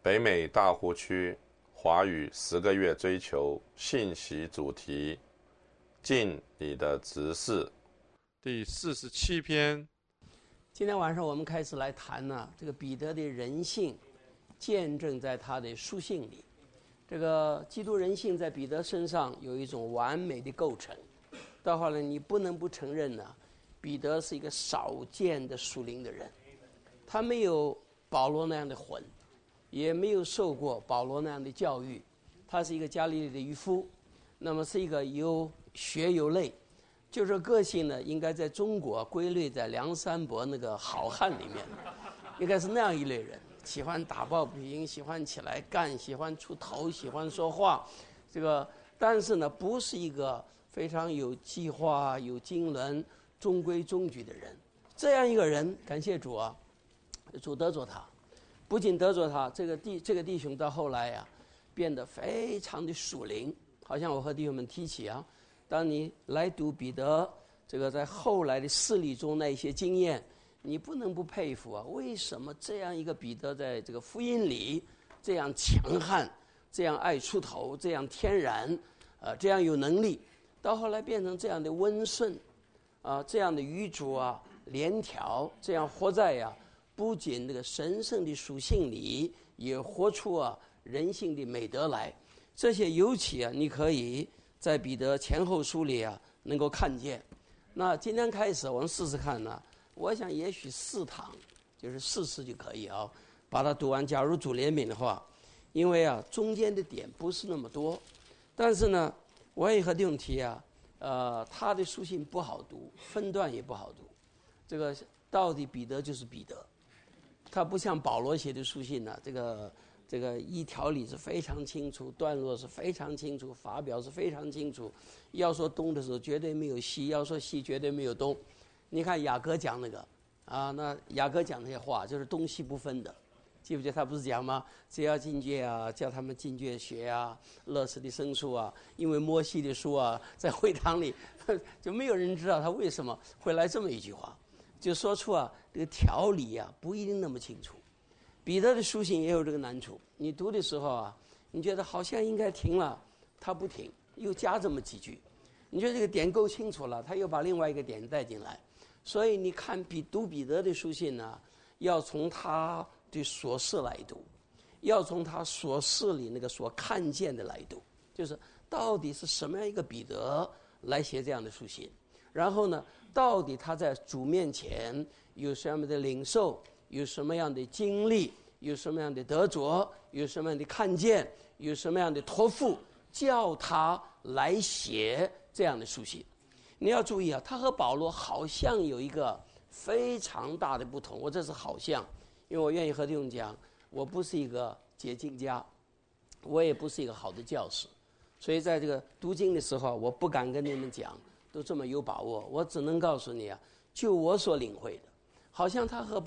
北美大湖区华语10个月追求信息主题，尽你的职事，第47篇。 今天晚上我们开始来谈这个彼得的人性见证在他的书信里。这个基督人性在彼得身上有一种完美的构成，到后来你不能不承认彼得是一个少见的属灵的人。他没有保罗那样的混，也没有受过保罗那样的教育，他是一个加利利的渔夫，那么是一个有血有泪，就是个性呢，应该在中国归类在梁山伯那个好汉里面，应该是那样一类人，喜欢打抱不平，喜欢起来干，喜欢出头，喜欢说话，但是呢，不是一个非常有计划、有经纶、中规中矩的人。这样一个人，感谢主啊，主得着他。不仅得着他，这个弟兄到后来变得非常的属灵。好像我和弟兄们提起当你来读彼得这个在后来的事例中那一些经验，你不能不佩服为什么这样一个彼得在这个福音里这样强悍，这样爱出头，这样天然，这样有能力，到后来变成这样的温顺，这样的愚拙廉条，这样活在不仅这个神圣的属性里，也活出人性的美德来。这些尤其你可以在彼得前后书里能够看见。那今天开始我们试试看我想也许4堂，就是4次就可以把它读完。假如主怜悯的话，因为中间的点不是那么多，但是呢，我也和弟兄提他的书信不好读，分段也不好读。这个到底彼得就是彼得。他不像保罗写的书信这个一条理是非常清楚，段落是非常清楚，法表是非常清楚。要说东的时候绝对没有西，要说西绝对没有东。你看雅各讲那个那雅各讲那些话就是东西不分的，记不记得他不是讲吗？只要禁戒叫他们禁戒学勒斯的牲畜因为摩西的书在会堂里就没有人知道他为什么会来这么一句话，就说出这个条理不一定那么清楚。彼得的书信也有这个难处，你读的时候你觉得好像应该停了，他不停，又加这么几句，你觉得这个点够清楚了，他又把另外一个点带进来。所以你看读彼得的书信要从他的所事来读，要从他所事里那个所看见的来读，就是到底是什么样一个彼得来写这样的书信，然后呢，到底他在主面前有什么样的领受，有什么样的经历，有什么样的得着，有什么样的看见，有什么样的托付，叫他来写这样的书信。你要注意他和保罗好像有一个非常大的不同。我这是好像，因为我愿意和弟兄讲，我不是一个解经家，我也不是一个好的教师，所以在这个读经的时候我不敢跟你们讲都这么有把握，我只能告诉你就我所领会的，好像他和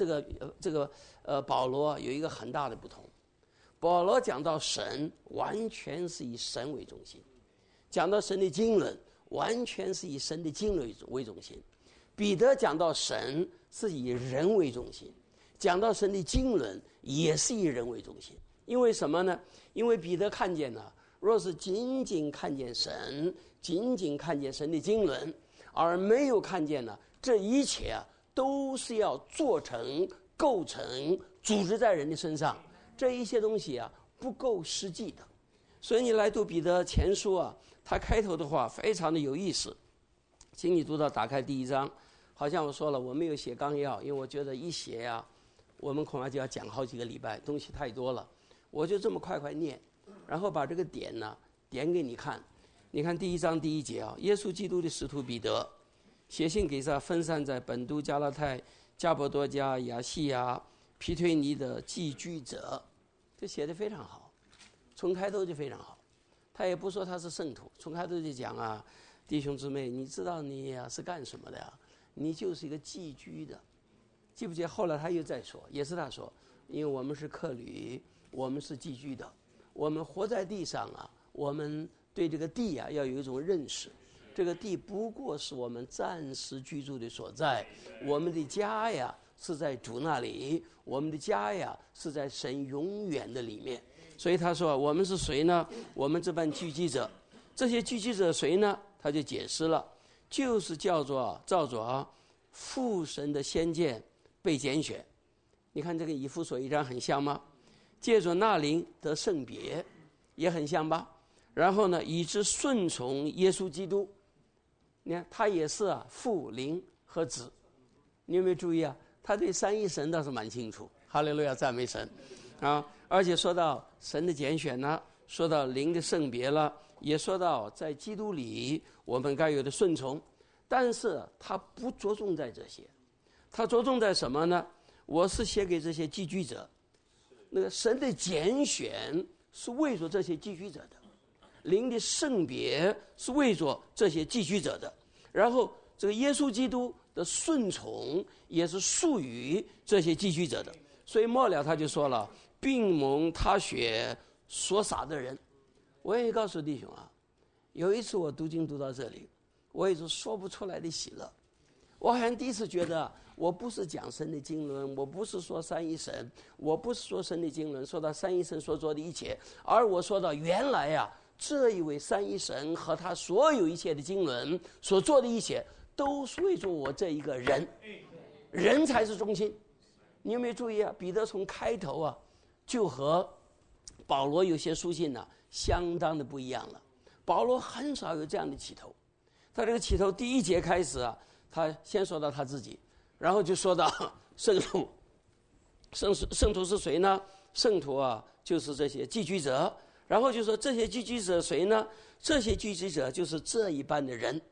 保罗有一个很大的不同。保罗讲到神完全是以神为中心，讲到神的经纶完全是以神的经纶为中心。彼得讲到神是以人为中心，讲到神的经纶也是以人为中心。因为什么呢？因为彼得看见若是仅仅看见神，仅仅看见神的经纶，而没有看见这一切都是要做成、构成、组织在人的身上，这一些东西不够实际的。所以你来读彼得前书他开头的话非常的有意思，请你读到打开第1章。好像我说了，我没有写纲要，因为我觉得一写我们恐怕就要讲好几个礼拜，东西太多了，我就这么快快念，然后把这个点点给你看。你看第1章第1节耶稣基督的使徒彼得写信给分散在本都、加拉太、加伯多加、亚细亚、庇推尼的寄居者，这写得非常好，从开头就非常好。他也不说他是圣徒，从开头就讲弟兄姊妹，你知道你是干什么的你就是一个寄居的。记不记得后来他又再说，也是他说，因为我们是客旅，我们是寄居的，我们活在地上我们对这个地要有一种认识，这个地不过是我们暂时居住的所在，我们的家是在主那里，我们的家呀是在神永远的里面。所以他说我们是谁呢？我们这班聚集者，这些聚集者谁呢？他就解释了，就是照着父神的先见被拣选。你看这个以弗所1章很像吗？借着那灵得圣别，也很像吧？然后呢，以致顺从耶稣基督。你看他也是父灵和子。你有没有注意啊？他对三一神倒是蛮清楚。哈利路亚，赞美神啊！而且说到神的拣选呢，说到灵的圣别了，也说到在基督里我们该有的顺从。但是他不着重在这些，他着重在什么呢？我是写给这些寄居者，那个神的拣选是为着这些寄居者的，灵的圣别是为着这些寄居者的，然后这个耶稣基督的顺从也是属于这些寄居者的。所以末了他就说了，并蒙他血所洒的人。我也告诉弟兄啊，有一次我读经读到这里，我有一种说不出来的喜乐。我好像第一次觉得，我不是讲神的经纶，我不是说三一神，我不是说神的经纶说到三一神所做的一切，而我说到原来呀，这一位三一神和他所有一切的经纶所做的一切，都是为着我这一个人，人才是中心。你有没有注意啊？彼得从开头啊，就和保罗有些书信呢，相当的不一样了。保罗很少有这样的起头，他这个起头第1节开始啊，他先说到他自己，然后就说到圣徒。圣徒是谁呢？圣徒啊，就是这些寄居者。然后就说这些寄居者谁呢？这些寄居者就是这一班的人。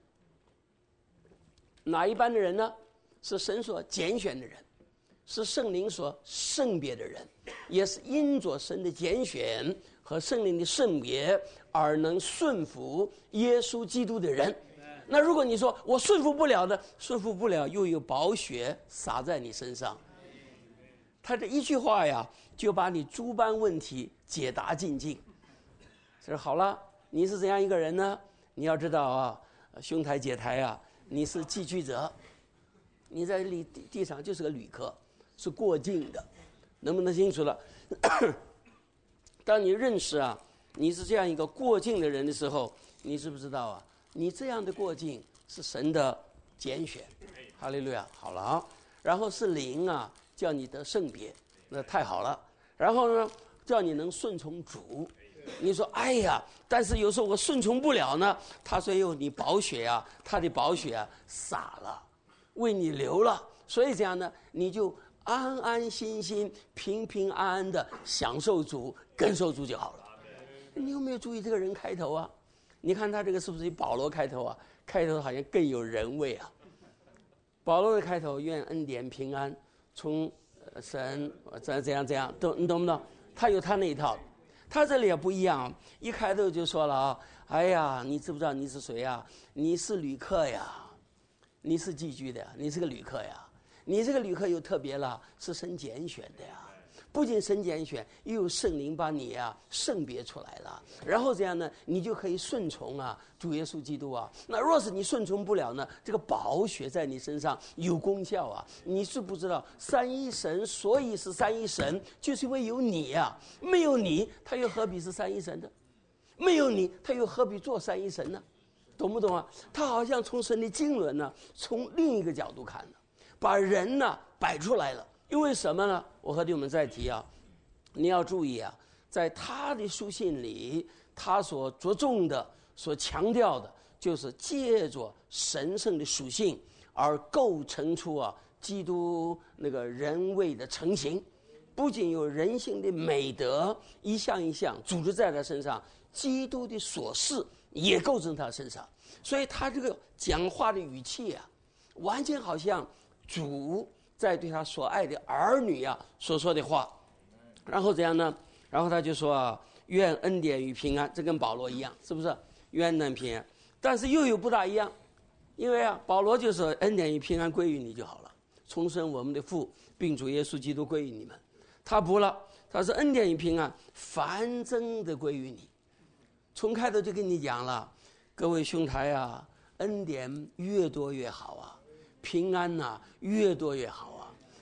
哪一班的人呢？是神所拣选的人，是圣灵所圣别的人，也是因着神的拣选和圣灵的圣别而能顺服耶稣基督的人。那如果你说我顺服不了的，顺服不了，又有宝血洒在你身上，他这一句话呀，就把你诸般问题解答尽尽。这好了，你是怎样一个人呢？你要知道啊，兄台姐台啊，你是寄居者，你在地上就是个旅客，是过境的，能不能清楚了？当你认识啊，你是这样一个过境的人的时候，你知不知道啊？你这样的过境是神的拣选，哈利路亚。好了啊，然后是灵啊，叫你得圣别，那太好了。然后呢，叫你能顺从主。你说哎呀，但是有时候我顺从不了呢。他说有你宝血啊，他的宝血啊洒了，为你流了，所以这样呢，你就安安心心、平平安安的享受主、跟受主就好了。你有没有注意这个人开头啊？你看他这个是不是以保罗开头啊？开头好像更有人味啊。保罗的开头，愿恩典平安从神怎样，你懂不懂？他有他那一套。他这里也不一样，一开头就说了啊，哎呀，你知不知道你是谁呀？你是旅客呀，你是寄居的，你是个旅客呀。你这个旅客又特别了，是神拣选的呀。不仅神拣选，又有圣灵把你啊圣别出来了，然后这样呢，你就可以顺从啊主耶稣基督啊。那若是你顺从不了呢，这个宝血在你身上有功效啊。你是不知道三一神，所以是三一神，就是因为有你啊，没有你，他又何必是三一神呢？没有你，他又何必做三一神呢？懂不懂啊？他好像从神的经纶呢，从另一个角度看呢，把人呢摆出来了。因为什么呢？我和弟兄们再提啊，你要注意啊，在他的书信里，他所着重的、所强调的，就是借着神圣的属性而构成出啊基督那个人位的成型。不仅有人性的美德一项一项组织在他身上，基督的所示也构成他身上。所以他这个讲话的语气啊，完全好像主在对他所爱的儿女啊所说的话。然后怎样呢？然后他就说啊，愿恩典与平安，这跟保罗一样，是不是？愿恩典平安，但是又有不大一样，因为啊，保罗就说恩典与平安归于你就好了，重生我们的父，并主耶稣基督归于你们。他不了，他说恩典与平安繁增的归于你。从开头就跟你讲了，各位兄台啊，恩典越多越好啊，平安呐越多越好啊。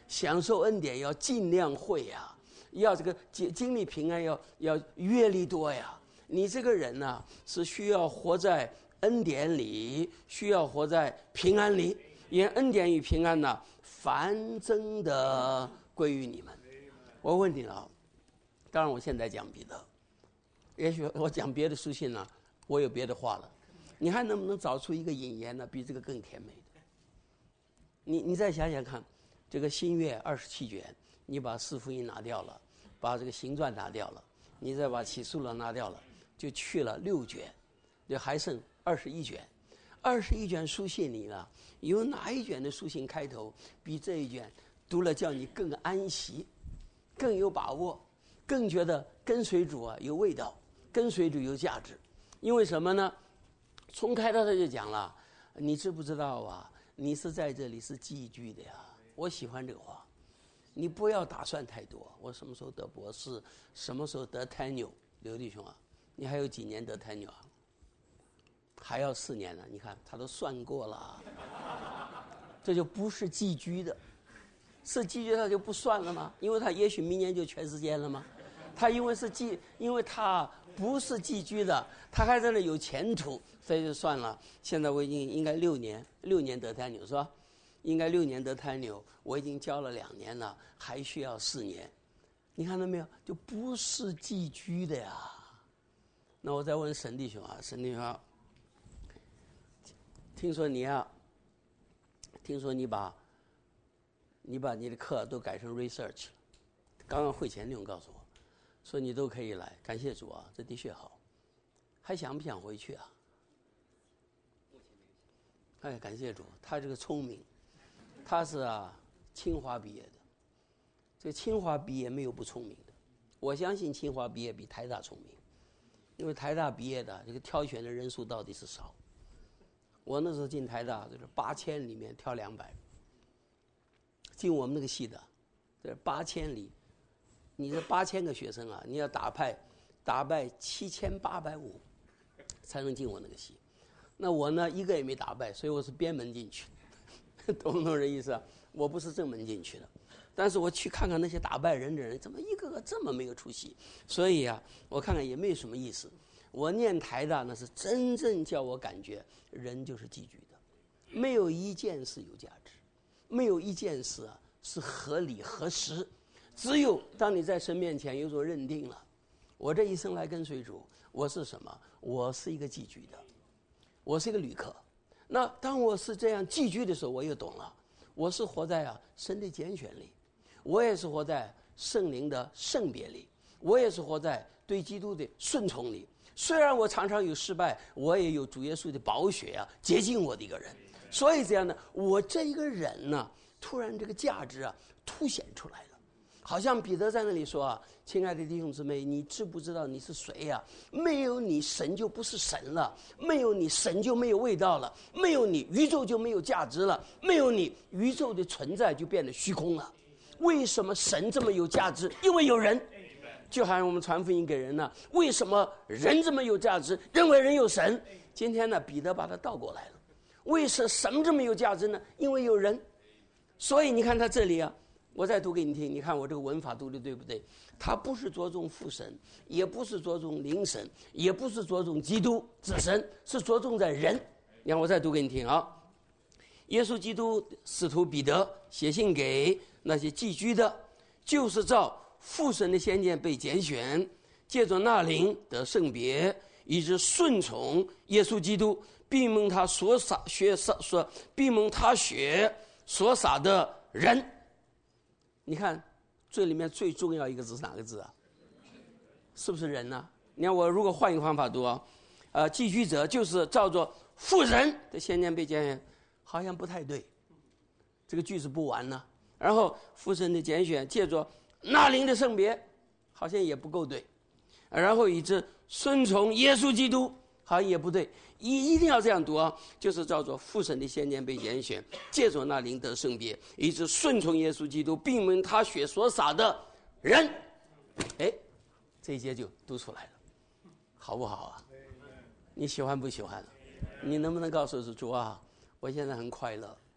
享受恩典要尽量会呀，要这个经历平安要阅历多呀。你这个人呢，是需要活在恩典里，需要活在平安里，因恩典与平安呢，繁增的归于你们。我问你了，当然我现在讲彼得，也许我讲别的书信呢，我有别的话了。你还能不能找出一个引言呢，比这个更甜美的？你再想想看，这个新约27卷，你把四福音拿掉了，把这个行传拿掉了，你再把启示录拿掉了，就去了6卷，就还剩21卷。21卷书信里呢，有哪一卷的书信开头比这一卷读了叫你更安息，更有把握，更觉得跟随主啊有味道，跟随主有价值？因为什么呢？从开头他就讲了，你知不知道啊？你是在这里是寄居的呀。我喜欢这个话，你不要打算太多。我什么时候得博士，什么时候得 tenure？ 刘弟兄啊，你还有几年得 tenure 啊？还要4年呢。你看他都算过了，这就不是寄居的。是寄居他就不算了吗？因为他也许明年就全时间了吗？他因为他不是寄居的，他还在那有前途，所以就算了。现在我已经应该6年得 tenure 是吧？应该6年得 tenure， 我已经教了2年了，还需要4年。你看到没有？就不是寄居的呀。那我再问沈弟兄啊，沈弟兄，听说你把你的课都改成 research 了。刚刚会前弟兄告诉我，说你都可以来，感谢主啊，这的确好。还想不想回去啊？哎，感谢主，他这个聪明，他是清华毕业的。这个清华毕业没有不聪明的，我相信清华毕业比台大聪明，因为台大毕业的这个挑选的人数到底是少。我那时候进台大就是8000里面挑200，进我们那个系的，这8000里，你这8000个学生啊，你要打败7850才能进我那个系。那我呢，一个也没打败，所以我是边门进去，懂不懂这意思啊？我不是正门进去的。但是我去看看那些打败人的人，怎么一个个这么没有出息？所以啊，我看看也没有什么意思。我念台大那是真正叫我感觉人就是寄居的，没有一件事有价值，没有一件事是合理合实。只有当你在神面前有所认定了，我这一生来跟随主，我是什么？我是一个寄居的，我是一个旅客。那当我是这样寄居的时候，我又懂了，我是活在神的拣选里，我也是活在圣灵的圣别里，我也是活在对基督的顺从里。虽然我常常有失败，我也有主耶稣的宝血洁净我的一个人。所以这样呢，我这一个人呢，突然这个价值凸显出来了。好像彼得在那里说亲爱的弟兄姊妹，你知不知道你是谁呀？没有你，神就不是神了；没有你，神就没有味道了；没有你，宇宙就没有价值了；没有你，宇宙的存在就变得虚空了。为什么神这么有价值？因为有人。就好像我们传福音给人呢，为什么人这么有价值？认为人有神。今天呢，彼得把它倒过来了，为什么神这么有价值呢？因为有人。所以你看他这里我再读给你听，你看我这个文法读的对不对？他不是着重父神，也不是着重灵神，也不是着重基督子神，是着重在人。你看我再读给你听啊。耶稣基督使徒彼得写信给那些寄居的，就是照父神的先见被拣选，借着那灵得圣别，以致顺从耶稣基督，并蒙他血所洒的人。你看这里面最重要一个字是哪个字啊？是不是人呢？你看我如果换一个方法读寄居者就是照着父神的先见被拣选，好像不太对，这个句子不完呢。然后父神的拣选借着那灵的圣别，好像也不够对。然后以致顺从耶稣基督，好像也不对。一定要这样读就是照着父神的先见被拣选，借着那灵得圣别，以致顺从耶稣基督，并蒙他血所洒的人。这一节就读出来了，好不好啊？你喜欢不喜欢？你能不能告诉主我现在很快乐，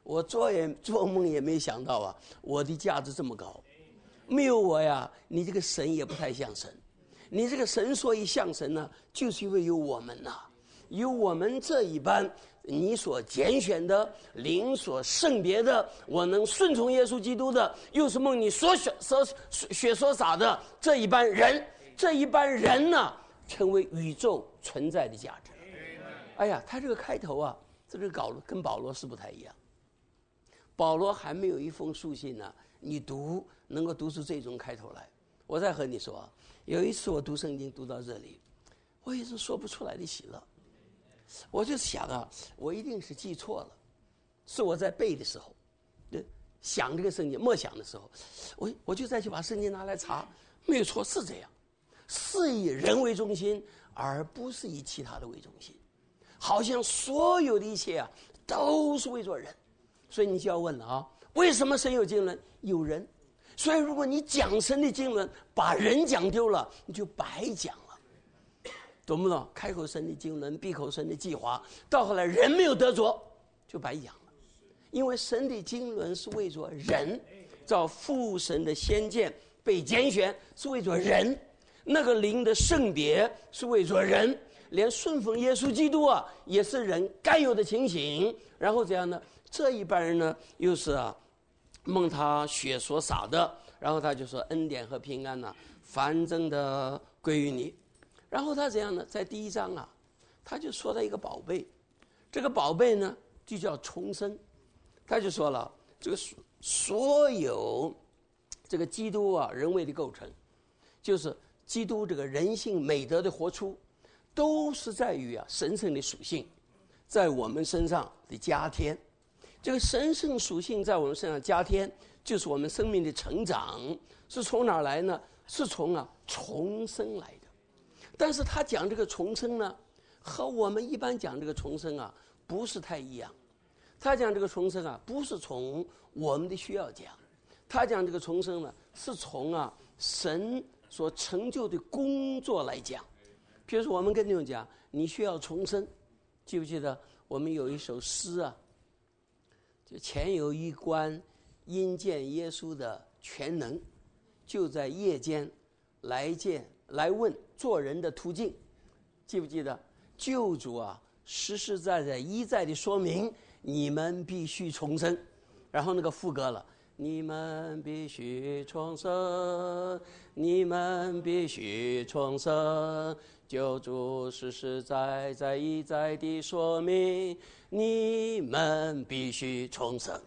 我做梦也没想到啊，我的价值这么高。没有我呀，你这个神也不太像神。你这个神所以像神呢，就是因为有我们呐，有我们这一班你所拣选的灵所圣别的，我能顺从耶稣基督的，又是梦你所血所洒的这一班人，这一班人呢，成为宇宙存在的价值。哎呀，他这个开头啊，这个跟保罗是不太一样。保罗还没有一封书信呢，你能够读出这种开头来。我再和你说啊，有一次我读圣经读到这里，我也是说不出来的喜乐。我就想啊，我一定是记错了，是我在背的时候，想这个圣经默想的时候，我就再去把圣经拿来查，没有错，是这样，是以人为中心，而不是以其他的为中心，好像所有的一切啊都是为着人。所以你就要问了啊，为什么神有经纶？有人。所以如果你讲神的经纶，把人讲丢了，你就白讲了，懂不懂？开口神的经纶，闭口神的计划，到后来人没有得着，就白讲了。因为神的经纶是为着人，照父神的先见被拣选是为着人，那个灵的圣别是为着人，连顺服耶稣基督啊也是人该有的情形。然后怎样呢？这一般人呢又是蒙他血所洒的，然后他就说恩典和平安繁增的归于你。然后他怎样呢？在第一章啊，他就说了一个宝贝，这个宝贝呢就叫重生。他就说了，这个所有这个基督啊人为的构成，就是基督这个人性美德的活出，都是在于神圣的属性在我们身上的加添。这个神圣属性在我们身上加添，就是我们生命的成长。是从哪儿来呢？是从重生来的。但是他讲这个重生呢，和我们一般讲这个重生不是太一样。他讲这个重生不是从我们的需要讲，他讲这个重生呢，是从神所成就的工作来讲。比如说我们跟弟兄讲，你需要重生，记不记得我们有一首诗就前有一关，因见耶稣的全能，就在夜间来问做人的途径，记不记得？救主实实在在一再的说明，你们必须重生。然后那个副歌了，你们必须重生，你们必须重生，救主实实在在一再的说明，你们必须重生。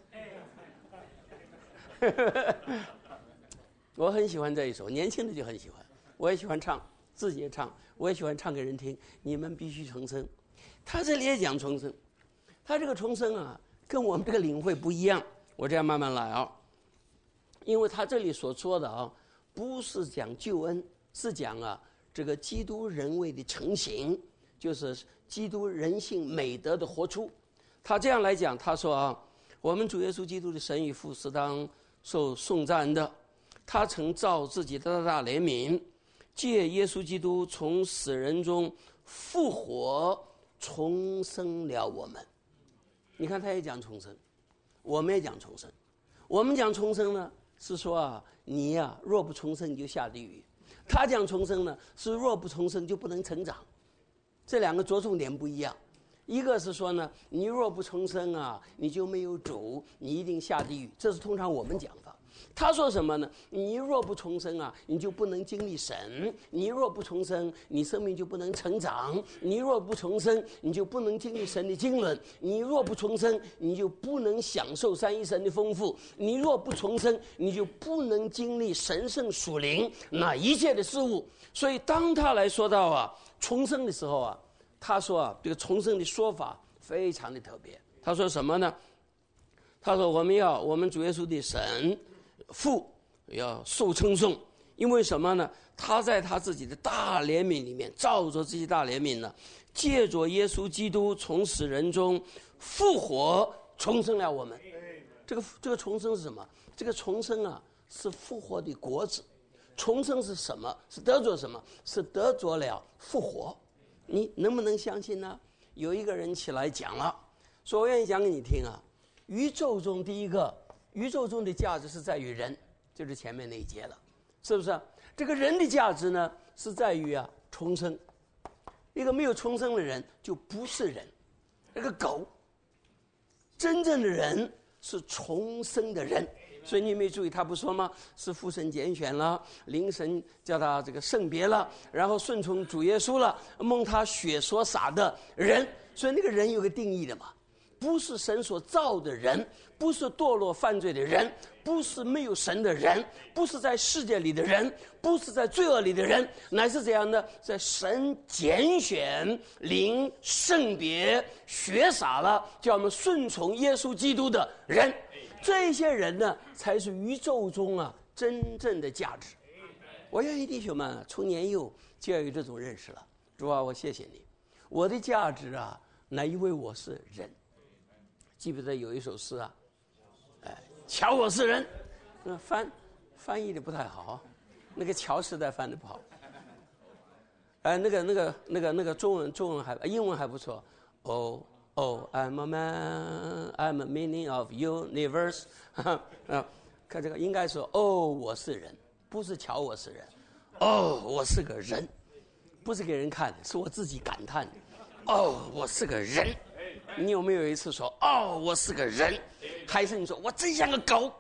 我很喜欢这一首，年轻的就很喜欢，我也喜欢唱，自己也唱，我也喜欢唱给人听。你们必须重生，他这里也讲重生，他这个重生跟我们这个领会不一样。我这样慢慢来因为他这里所说的不是讲救恩，是讲这个基督人为的成形，就是基督人性美德的活出。他这样来讲，他说我们主耶稣基督的神与父是当受颂赞的，他曾照自己的大怜悯，借耶稣基督从死人中复活，重生了我们。你看他也讲重生，我们也讲重生。我们讲重生呢，是说你若不重生你就下地狱。他讲重生呢，是若不重生就不能成长。这两个着重点不一样。一个是说呢，你若不重生你就没有主，你一定下地狱，这是通常我们讲法。他说什么呢？你若不重生你就不能经历神；你若不重生，你生命就不能成长；你若不重生，你就不能经历神的经纶；你若不重生，你就不能享受三一神的丰富；你若不重生，你就不能经历神圣属灵那一切的事物。所以当他来说到重生的时候他说这个重生的说法非常的特别。他说什么呢？他说我们主耶稣的神父要受称颂，因为什么呢？他在他自己的大怜悯里面，照着自己大怜悯呢，借着耶稣基督从死人中复活，重生了我们。这个重生是什么？这个重生是复活的果子。重生是什么？是得着什么？是得着了复活。你能不能相信呢？有一个人起来讲了，说我愿意讲给你听宇宙中第一个，宇宙中的价值是在于人，就是前面那一节了，是不是？这个人的价值呢，是在于重生。一个没有重生的人就不是人，那个狗。真正的人是重生的人，所以你没注意他不说吗？是父神拣选了，灵神叫他这个圣别了，然后顺从主耶稣了，蒙他血所洒的人。所以那个人有个定义的嘛，不是神所造的人，不是堕落犯罪的人，不是没有神的人，不是在世界里的人，不是在罪恶里的人，乃是怎样呢？在神拣选、灵圣别、血洒了，叫我们顺从耶稣基督的人。这些人呢，才是宇宙中真正的价值。我愿意弟兄们从年幼就要有这种认识了。主啊，我谢谢你，我的价值乃因为我是人。记不得有一首诗瞧我是人，翻译的不太好，那个乔时代翻的不好。那个中文英文还不错。Oh, I'm a man, I'm a meaning of universe 看这个应该说我是人，不是瞧我是人。我是个人，不是给人看的，是我自己感叹的。我是个人。你有没有一次说我是个人，还是你说我真像个狗？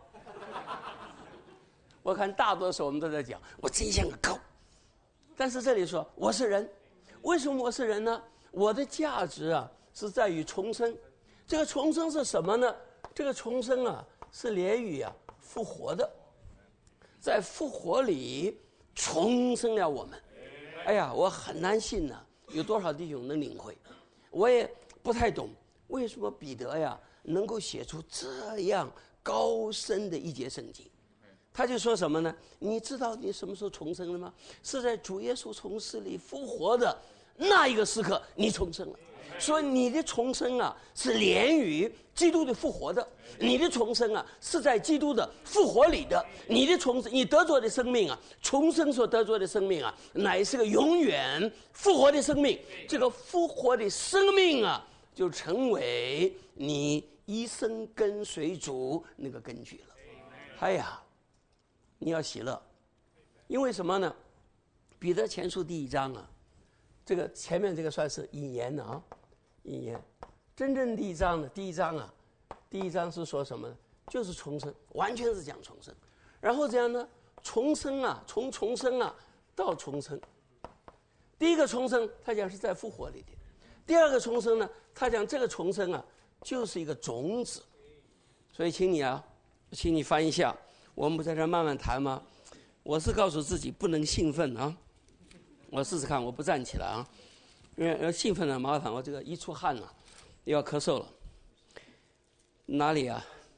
我看大多数我们都在讲我真像个狗，但是这里说我是人。为什么我是人呢？我的价值是在于重生。这个重生是什么呢？这个重生是连于复活的，在复活里重生了我们。哎呀，我很难信有多少弟兄能领会。我也不太懂为什么彼得能够写出这样高深的一节圣经。他就说什么呢？你知道你什么时候重生了吗？是在主耶稣从死里复活的那一个时刻，你重生了。所以你的重生是连于基督的复活的，你的重生是在基督的复活里的。你的重生，你得着的生命重生所得着的生命乃是个永远复活的生命。这个复活的生命就成为你一生跟随主那个根据了。哎呀，你要喜乐，因为什么呢？彼得前书第1章这个前面这个算是引言的引言。真正第一章第一章是说什么呢？就是重生，完全是讲重生。然后这样呢，重生从重生到重生。第一个重生，他讲是在复活里的；第二个重生呢，他讲这个重生就是一个种子。所以请你翻一下，我们不在这慢慢谈吗？我是告诉自己不能兴奋我试试看，我不站起来因为要兴奋了麻烦，我这个一出汗又要咳嗽了。哪里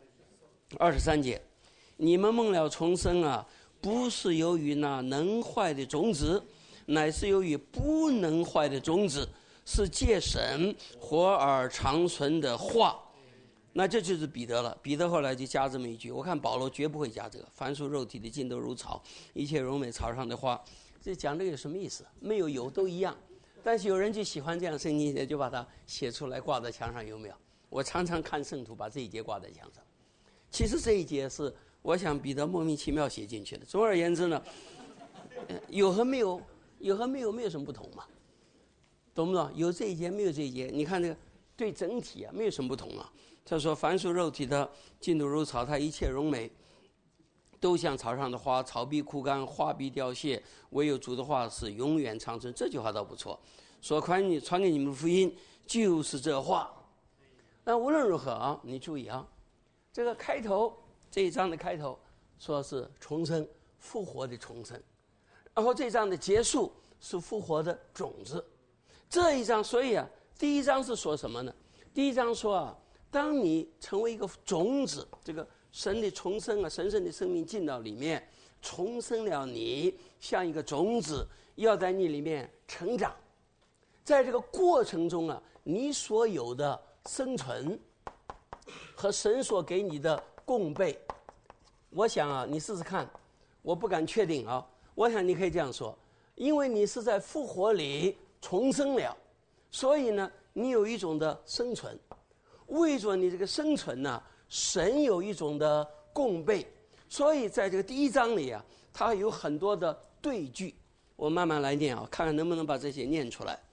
23节，你们蒙了重生不是由于那能坏的种子，乃是由于不能坏的种子，是借神活而长存的话。那这就是彼得了。彼得后来就加这么一句，我看保罗绝不会加这个，凡属肉体的尽都如草，一切荣美草上的花。这讲这个有什么意思？没有都一样。但是有人就喜欢这样圣经，就把它写出来挂在墙上，有没有？我常常看圣徒把这一节挂在墙上。其实这一节是我想彼得莫名其妙写进去的。总而言之呢，有和没有没有什么不同嘛，懂不懂？有这一节没有这一节，你看这个对整体没有什么不同他说凡属肉体的尽都如草，它一切荣美都像草上的花，草必枯干，花必凋谢，唯有主的话是永远长存。这句话倒不错，说传给你们的福音就是这话。那无论如何你注意这个开头这一章的开头说是重生复活的重生，然后这一章的结束是复活的种子。这一章所以第一章是说什么呢？第一章说当你成为一个种子，这个神的重生神圣的生命进到里面，重生了你，像一个种子要在你里面成长。在这个过程中你所有的生存和神所给你的供备，我想你试试看，我不敢确定我想你可以这样说，因为你是在复活里重生了，所以呢你有一种的生存，为着你这个生存神有一种的供备，所以在这个第1章里啊，它有很多的对句，我慢慢来念啊，看看能不能把这些念出来。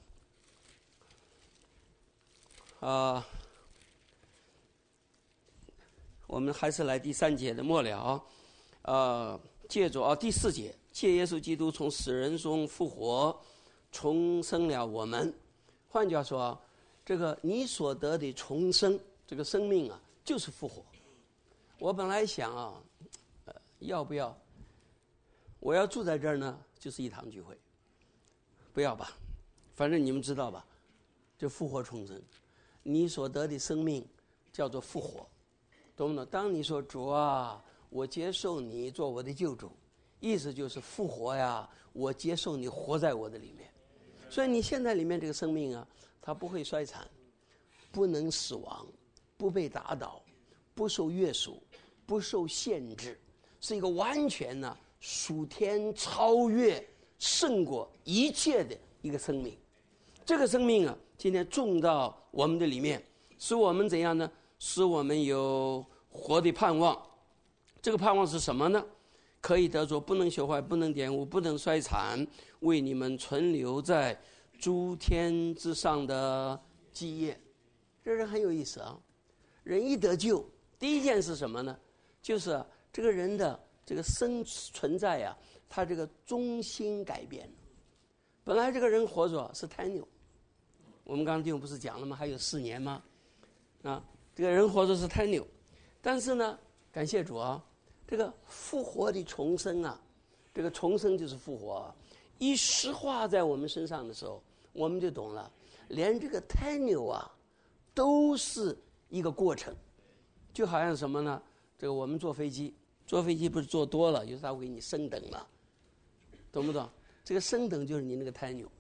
我们还是来第3节的末了，借着第4节，借耶稣基督从死人中复活，重生了我们。换句话说，这个你所得的重生，这个生命啊，就是复活。我本来想啊，要不要？我要住在这儿呢，就是一堂聚会。不要吧，反正你们知道吧，就复活重生。你所得的生命叫做复活，懂不懂？当你说主啊，我接受你做我的救主，意思就是复活呀，我接受你活在我的里面。所以你现在里面这个生命啊，它不会衰残，不能死亡，不被打倒，不受约束，不受限制，是一个完全呢属天超越胜过一切的一个生命。这个生命啊，今天种到我们的里面，使我们怎样呢？使我们有活的盼望。这个盼望是什么呢？可以得着不能朽坏，不能玷污，不能衰残，为你们存留在诸天之上的基业。这人很有意思啊！人一得救，第一件是什么呢？就是这个人的这个存在啊，他这个中心改变。本来这个人活着是太牛，我们刚刚弟兄不是讲了吗？还有4年吗？这个人活着是太牛，但是呢，感谢主啊，这个复活的重生啊，这个重生就是复活啊，一实化在我们身上的时候，我们就懂了，连这个太牛啊，都是一个过程。就好像什么呢？这个我们坐飞机不是坐多了，有时候他会给你升等了，懂不懂？这个升等就是你那个太牛。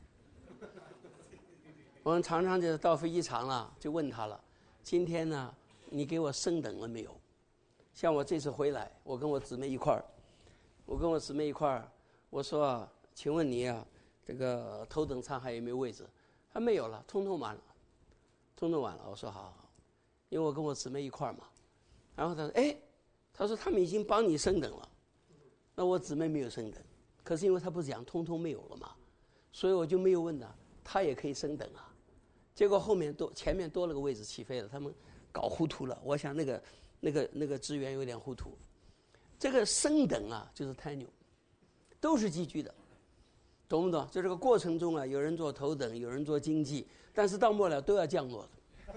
我们常常就到飞机场了，就问他了，今天呢，你给我升等了没有？像我这次回来，我跟我姊妹一块儿，我说，请问你啊，这个头等舱还有没有位置？还没有了，通通满了。我说好，因为我跟我姊妹一块儿嘛。然后他说，他说他们已经帮你升等了，那我姊妹没有升等，可是因为他不是讲通通没有了嘛，所以我就没有问他也可以升等啊。结果前面多了个位置起飞了，他们搞糊涂了。我想那个职员有点糊涂。这个升等啊，就是太牛，都是寄居的，懂不懂？就这个过程中啊，有人做头等，有人做经济，但是到末了都要降落的。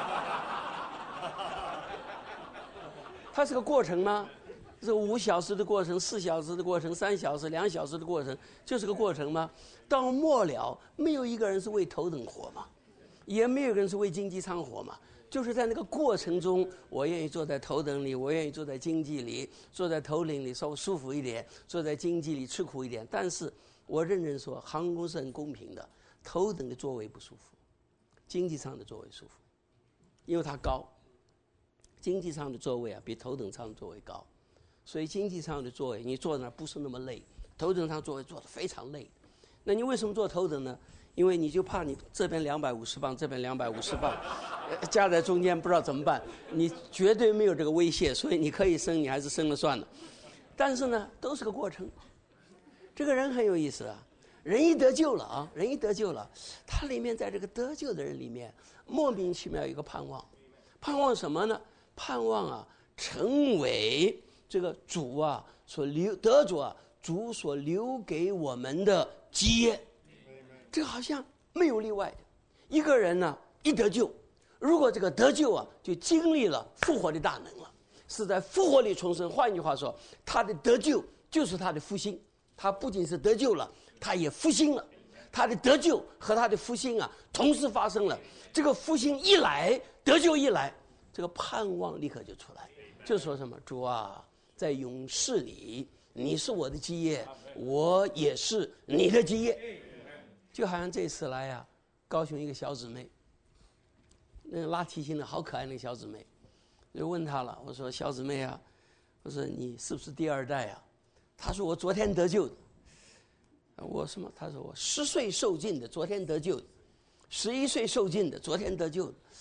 它是个过程吗？是5小时的过程、4小时的过程、3小时、2小时的过程，就是个过程吗？到末了，没有一个人是为头等活嘛，也没有一个人是为经济舱活嘛。就是在那个过程中，我愿意坐在头等里，我愿意坐在经济里，坐在头领里稍微舒服一点，坐在经济里吃苦一点。但是我认真说，航空是很公平的，头等的座位不舒服，经济舱的座位舒服，因为它高。经济舱的座位啊，比头等舱的座位高，所以经济舱的座位你坐在那儿不是那么累，头等舱座位坐得非常累。那你为什么坐头等呢？因为你就怕你这边250磅，这边250磅，夹在中间不知道怎么办。你绝对没有这个威胁，所以你可以升，你还是升了算了。但是呢，都是个过程。这个人很有意思啊，人一得救了，他里面在这个得救的人里面，莫名其妙有一个盼望。盼望什么呢？盼望啊，成为这个主啊所得着啊主所留给我们的基业。这个好像没有例外的。一个人呢一得救，如果这个得救啊就经历了复活的大能了，是在复活里重生。换句话说，他的得救就是他的复兴，他不仅是得救了，他也复兴了。他的得救和他的复兴啊同时发生了。这个复兴一来，得救一来，这个盼望立刻就出来，就说什么主啊，在永世里你是我的基业，我也是你的基业。就好像这次来啊，高雄一个小姊妹，那个拉提琴的好可爱那个小姊妹，就问她了，我说小姊妹啊，我说你是不是第2代啊？她说我昨天得救的。我什么？她说我10岁受浸的，昨天得救的；11岁受浸的，昨天得救的。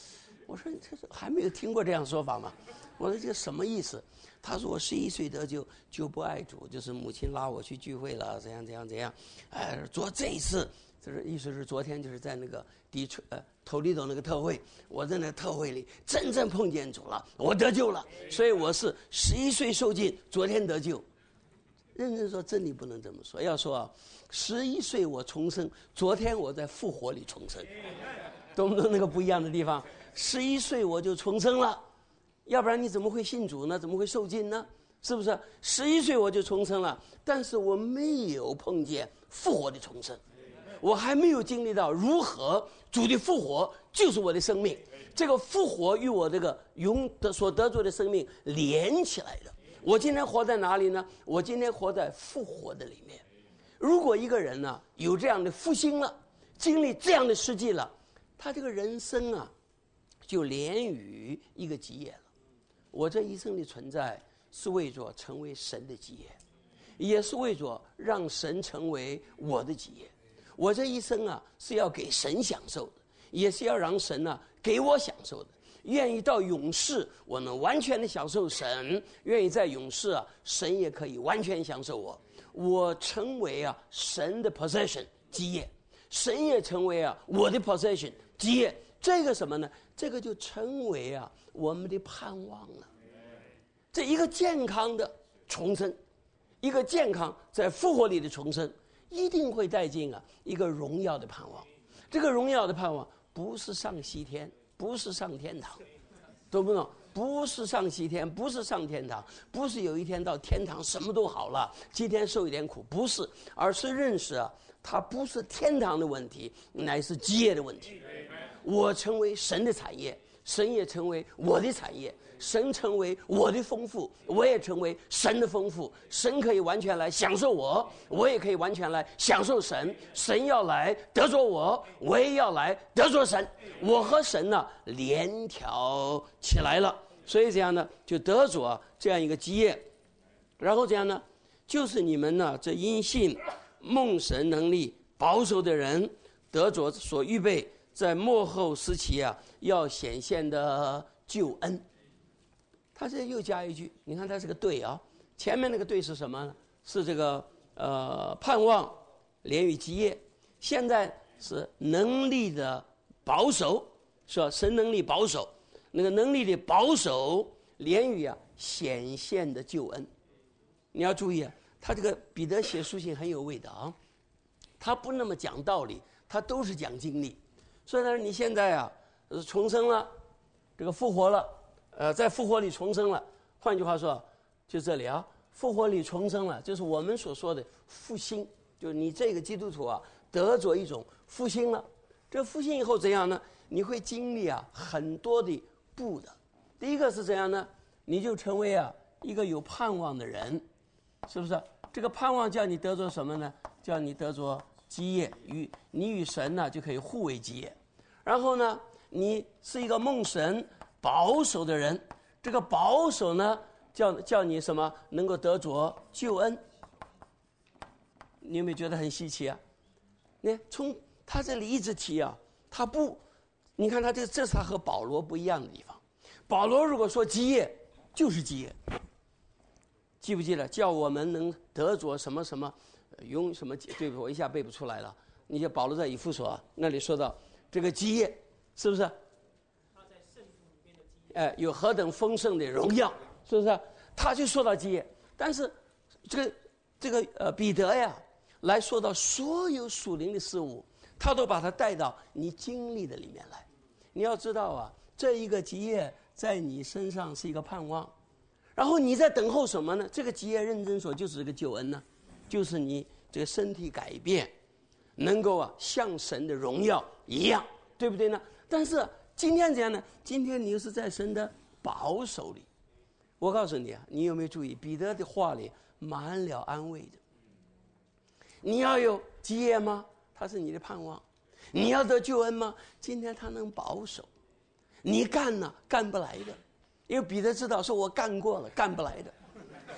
我说这还没有听过这样说法吗？我说这个什么意思？他说我11岁得救就不爱主，就是母亲拉我去聚会了，怎样。这一次，就是意思是昨天就是在那个头里头那个特会，我在那个特会里真正碰见主了，我得救了，所以我是11岁受浸，昨天得救。认真说，真理不能这么说，要说啊，11岁我重生，昨天我在复活里重生，懂不懂那个不一样的地方？11岁我就重生了。要不然你怎么会信主呢？怎么会受浸呢？是不是？11岁我就重生了，但是我没有碰见复活的重生，我还没有经历到如何主的复活就是我的生命，这个复活与我这个所得着的生命连起来的。我今天活在哪里呢？我今天活在复活的里面。如果一个人呢有这样的复兴了，经历这样的事迹了，他这个人生啊就连于一个基业了。我这一生的存在是为着成为神的基业，也是为着让神成为我的基业。我这一生啊是要给神享受的，也是要让神呢给我享受的。愿意到永世我能完全的享受神，愿意在永世啊神也可以完全享受我。我成为啊神的 possession 基业，神也成为啊我的 possession 基业。这个什么呢？这个就成为啊我们的盼望了。这一个健康的重生，一个健康在复活里的重生，一定会带进啊一个荣耀的盼望。这个荣耀的盼望不是上西天，不是上天堂，懂不懂？不是上西天，不是上天堂，不是有一天到天堂什么都好了，今天受一点苦，不是，而是认识啊它不是天堂的问题，乃是基业的问题。我成为神的产业，神也成为我的产业，神成为我的丰富，我也成为神的丰富。神可以完全来享受我，我也可以完全来享受神。神要来得着我，我也要来得着神。我和神呢连调起来了，所以这样呢就得着这样一个基业。然后这样呢，就是你们呢这因信蒙神能力保守的人，得着所预备在末后时期啊要显现的救恩。他这又加一句，你看他是个对啊，前面那个对是什么呢？是这个盼望连于基业，现在是能力的保守，是吧？神能力保守，那个能力的保守连于啊显现的救恩。你要注意啊，他这个彼得写书信很有味道啊，他不那么讲道理，他都是讲经历。所以呢，你现在啊重生了，这个复活了，在复活里重生了。换句话说，就这里啊，复活里重生了，就是我们所说的复兴，就是你这个基督徒啊得着一种复兴了。这复兴以后怎样呢？你会经历啊很多的不的。第一个是怎样呢？你就成为啊一个有盼望的人，是不是？这个盼望叫你得着什么呢？叫你得着基业，你与神呢就可以互为基业。然后呢，你是一个蒙神保守的人，这个保守呢叫你什么？能够得着救恩。你有没有觉得很稀奇啊？你从他这里一直提啊，他不，你看他这是他和保罗不一样的地方。保罗如果说基业就是基业，记不记得叫我们能得着什么什么用什么？对不起，我一下背不出来了。你就保罗在以弗所那里说到这个基业，是不是？他在圣父里面的基业，有何等丰盛的荣耀，是不是？他就说到基业，但是这个彼得呀，来说到所有属灵的事物，他都把它带到你经历的里面来。你要知道啊，这一个基业在你身上是一个盼望，然后你在等候什么呢？这个基业认真说就是这个救恩呢，就是你这个身体改变，能够啊像神的荣耀一样，对不对呢？但是今天怎样呢？今天你又是在神的保守里。我告诉你啊，你有没有注意彼得的话里满了安慰的？你要有基业吗？他是你的盼望。你要得救恩吗？今天他能保守。你干呢？干不来的，因为彼得知道说我干过了，干不来的。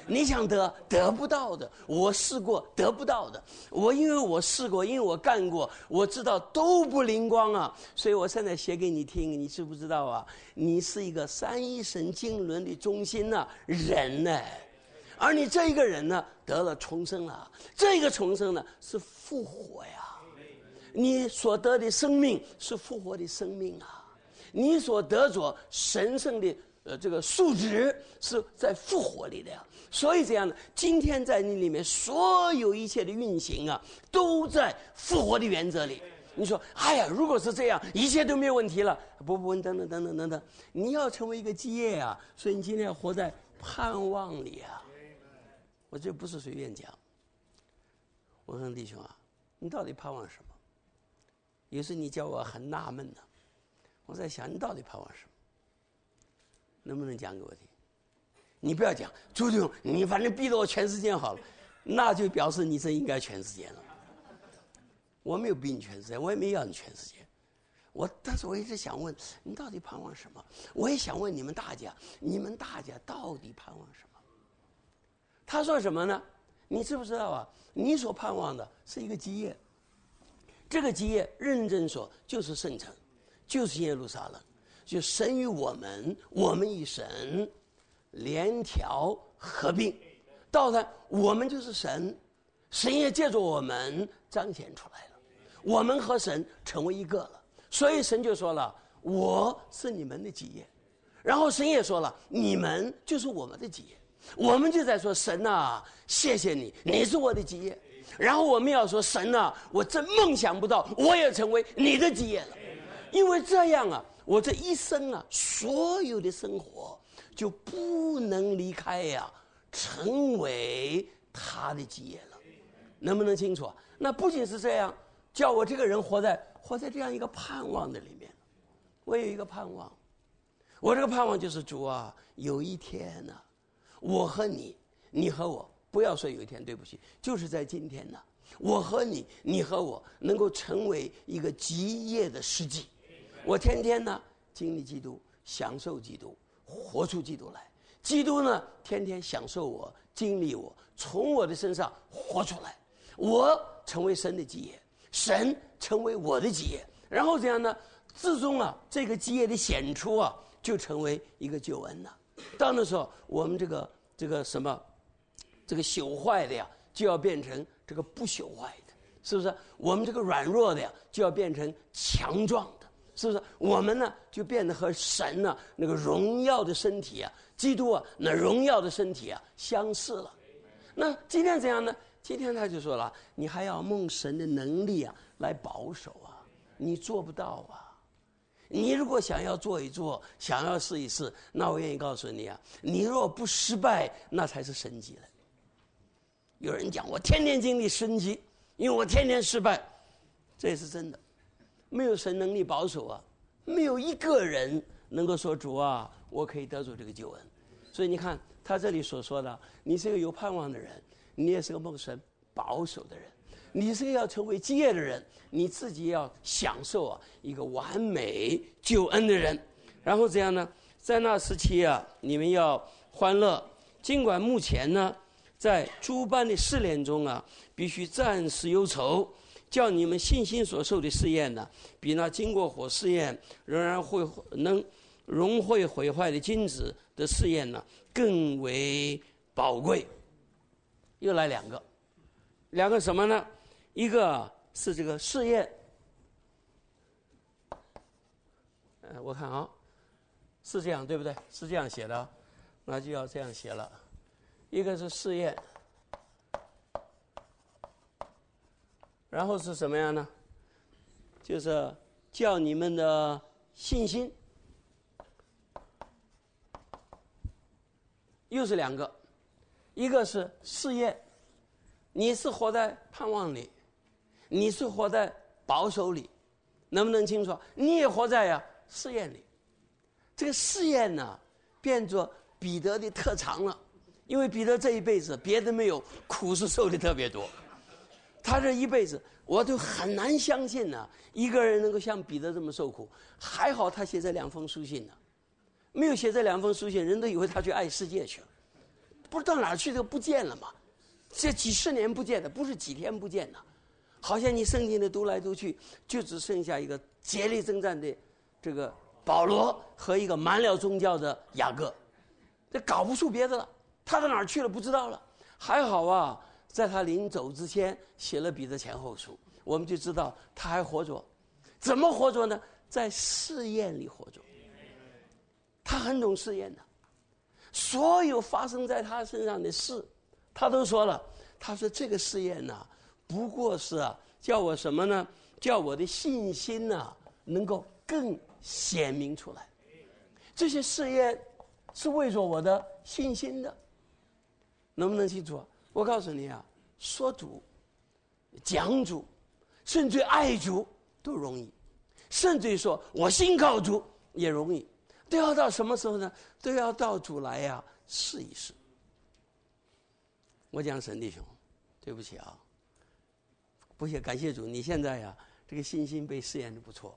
你想得不到的，我试过得不到的，因为我试过，因为我干过，我知道都不灵光啊，所以我现在写给你听，你知不知道啊？你是一个三一神经轮的中心呢，人呢，而你这一个人呢得了重生了，这个重生呢是复活呀，你所得的生命是复活的生命啊，你所得着神圣的这个素质是在复活里的呀。所以这样的，今天在你里面所有一切的运行啊，都在复活的原则里。你说，哎呀，如果是这样，一切都没有问题了。不，等等，你要成为一个基业啊，所以你今天要活在盼望里啊。我这不是随便讲。我说弟兄啊，你到底盼望什么？有时你叫我很纳闷的，我在想你到底盼望什么？能不能讲给我听？你不要讲，朱弟兄，你反正逼得我全世界好了，那就表示你真应该全世界了。我没有逼你全世界，我也没要你全世界。但是我一直想问你到底盼望什么？我也想问你们大家到底盼望什么？他说什么呢？你知不知道啊？你所盼望的是一个基业，这个基业认真说就是圣城，就是耶路撒冷，就神与我们与神联调合并，到他我们就是神，神也借着我们彰显出来了，我们和神成为一个了。所以神就说了，我是你们的基业，然后神也说了，你们就是我们的基业。我们就在说，神啊，谢谢你，你是我的基业。然后我们要说，神啊，我真梦想不到我也成为你的基业了。因为这样啊，我这一生啊，所有的生活就不能离开呀，成为他的基业了。能不能清楚啊？那不仅是这样，叫我这个人活在这样一个盼望的里面。我有一个盼望，我这个盼望就是主啊，有一天呢，我和你，你和我，不要说有一天，对不起，就是在今天呢，我和你，你和我能够成为一个基业的实际。我天天呢经历基督，享受基督，活出基督来。基督呢天天享受我，经历我，从我的身上活出来。我成为神的基业，神成为我的基业。然后这样呢，自从啊这个基业的显出啊，就成为一个救恩了。到那时候，我们这个什么，这个朽坏的呀，就要变成这个不朽坏的，是不是？我们这个软弱的呀，就要变成强壮的，是不是？我们呢，就变得和神呢那个荣耀的身体啊，基督啊那荣耀的身体啊相似了。那今天怎样呢？今天他就说了，你还要蒙神的能力啊来保守啊，你做不到啊。你如果想要做一做，想要试一试，那我愿意告诉你啊，你若不失败，那才是神迹了。有人讲我天天经历神迹，因为我天天失败，这也是真的。没有神能力保守啊，没有一个人能够说主啊，我可以得着这个救恩。所以你看他这里所说的，你是个有盼望的人，你也是个蒙神保守的人，你是个要成为基业的人，你自己要享受啊一个完美救恩的人。然后这样呢，在那时期啊，你们要欢乐，尽管目前呢在诸般的试炼中啊，必须暂时忧愁，叫你们信心所受的试验呢，比那经过火试验仍然能融会毁坏的金子的试验呢更为宝贵。又来两个什么呢？一个是这个试验，我看啊，是这样对不对？是这样写的，那就要这样写了。一个是试验，然后是什么样呢？就是叫你们的信心，又是两个，一个是试验，你是活在盼望里，你是活在保守里，能不能清楚？你也活在试验里。这个试验呢，变作彼得的特长了，因为彼得这一辈子别的没有，苦是受的特别多。他这一辈子，我都很难相信呢，一个人能够像彼得这么受苦。还好他写这2封书信呢，没有写这2封书信，人都以为他去爱世界去了。 不知道哪儿去，就不见了嘛。这几十年不见的，不是几天不见的，好像你圣经的读来读去，就只剩下一个竭力征战的这个保罗和一个满了宗教的雅各，这搞不出别的了。他到哪儿去了不知道了。还好啊，在他临走之前写了彼得前后书，我们就知道他还活着。怎么活着呢？在试验里活着。他很懂试验的，所有发生在他身上的事，他都说了。他说这个试验呢，不过是叫我什么呢？叫我的信心呢，能够更显明出来。这些试验是为着我的信心的，能不能清楚？我告诉你啊，说主、讲主，甚至爱主都容易，甚至于说我信靠主也容易，都要到什么时候呢？都要到主来呀，试一试。我讲沈弟兄，对不起啊，不谢，感谢主，你现在呀，这个信心被试验的不错。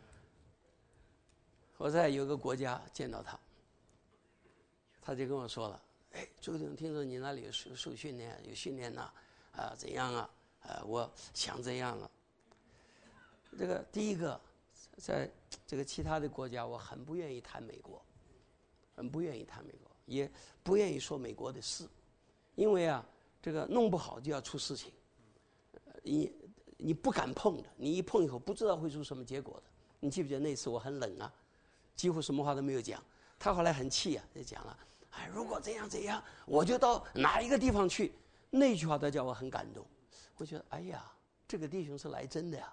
我在有个国家见到他，他就跟我说了：“哎，周弟兄，听说你那里有受训练，有训练呐，怎样啊？我想这样了。这个第一个，在这个其他的国家，我很不愿意谈美国，很不愿意谈美国，也不愿意说美国的事。”因为啊，这个弄不好就要出事情，你不敢碰的，你一碰以后不知道会出什么结果的。你记不记得那次我很冷啊，几乎什么话都没有讲。他后来很气啊，就讲了：“哎，如果这样这样，我就到哪一个地方去。”那句话他叫我很感动。我觉得，哎呀，这个弟兄是来真的呀，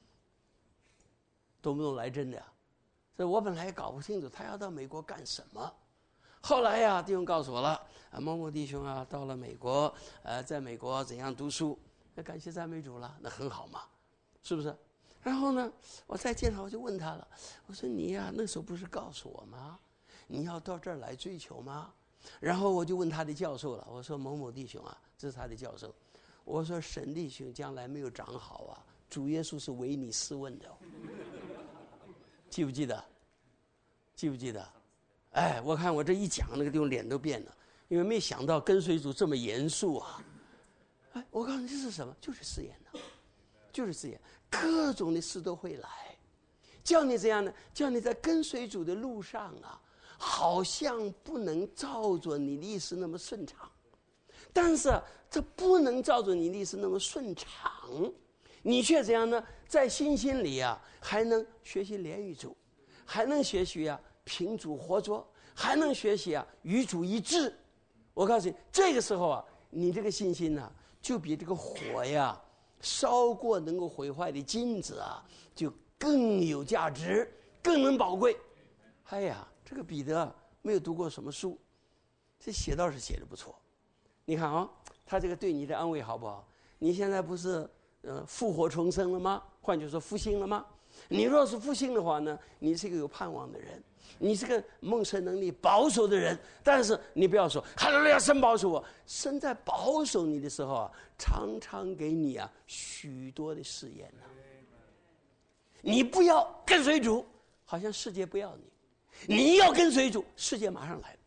懂不懂来真的呀？所以我本来也搞不清楚他要到美国干什么。后来呀，弟兄告诉我了，某某弟兄啊，到了美国，在美国怎样读书，那感谢赞美主了，那很好嘛，是不是？然后呢，我再见他，我就问他了，我说你呀，那时候不是告诉我吗？你要到这儿来追求吗？然后我就问他的教授了，我说某某弟兄啊，这是他的教授，我说沈弟兄将来没有长好啊，主耶稣是为你试问的，记不记得？记不记得？哎，我看我这一讲，那个地方脸都变了，因为没想到跟随主这么严肃啊！哎，我告诉你这是什么？就是试验的，就是试验，各种的事都会来，叫你怎样呢？叫你在跟随主的路上啊，好像不能照着你的意思那么顺畅，但是这不能照着你的意思那么顺畅，你却怎样呢？在信心里啊，还能学习连于主，还能学习啊。凭主活着，还能学习啊，与主一致。我告诉你，这个时候啊，你这个信心呢，就比这个火呀烧过能够毁坏的金子啊，就更有价值，更能宝贵。哎呀，这个彼得没有读过什么书，这写倒是写的不错。你看啊，他这个对你的安慰好不好？你现在不是复活重生了吗？换句说，复兴了吗？你若是复兴的话呢，你是一个有盼望的人，你是个蒙神能力保守的人。但是你不要说哈利路亚，神保守我。神在保守你的时候啊，常常给你啊许多的试验呢。你不要跟随主，好像世界不要你；你要跟随主，世界马上来了。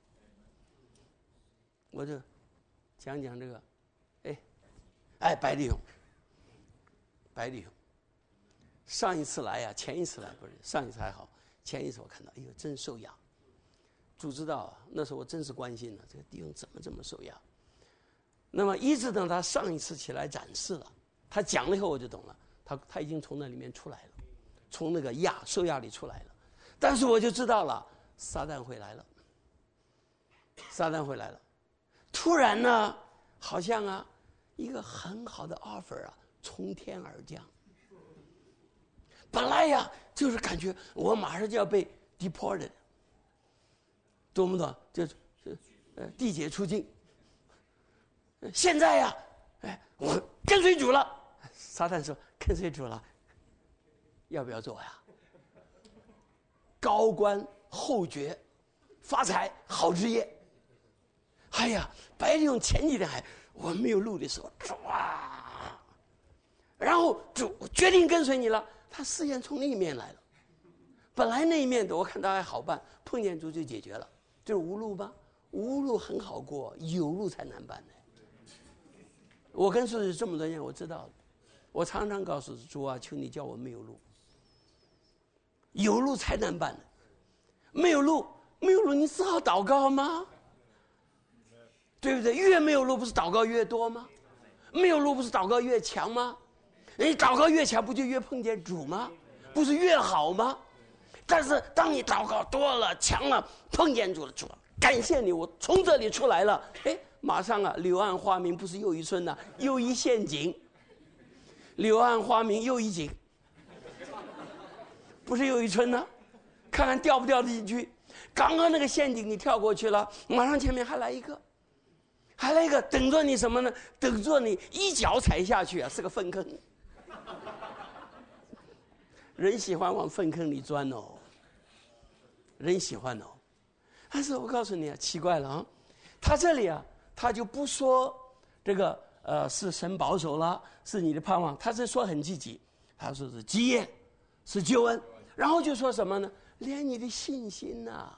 我就讲讲这个，白弟兄，白弟兄。上一次来呀，前一次来不是，上一次还好，前一次我看到，哎呦，真受压。主知道啊，那时候我真是关心了，这个弟兄怎么这么受压。那么一直等他上一次起来展示了，他讲了以后我就懂了，他已经从那里面出来了，从那个受压里出来了。但是我就知道了，撒旦会来了，撒旦会来了。突然呢，好像啊，一个很好的 offer 啊，从天而降。本来呀，就是感觉我马上就要被 deported， 懂不懂？就是地解出境。现在呀，我跟随主了。撒旦说跟随主了，要不要做呀？高官厚爵，发财好职业。哎呀，白弟兄前几天我没有录的时候，唰，然后主决定跟随你了。他试验从那一面来了，本来那一面的我看他还好办，碰见主就解决了，就是无路吗？ 无路很好过，有路才难办呢。我跟主这么多年，我知道了。我常常告诉主啊，求你叫我没有路，有路才难办呢。没有路，你只好祷告吗？对不对？越没有路，不是祷告越多吗？没有路，不是祷告越强吗？你祷告越强，不就越碰见主吗？不是越好吗？但是当你祷告多了、强了，碰见主了，主，感谢你，我从这里出来了。哎，马上啊，柳暗花明不是又一村呐，又一陷阱。柳暗花明又一井，不是又一村呢？看看掉不掉得进去。刚刚那个陷阱你跳过去了，马上前面还来一个，等着你什么呢？等着你一脚踩下去啊，是个粪坑。人喜欢往粪坑里钻哦，人喜欢哦。但是我告诉你啊，奇怪了啊，他这里啊，他就不说这个是神保守了，是你的盼望，他是说很积极，他说是基业，是救恩，然后就说什么呢？连你的信心呐，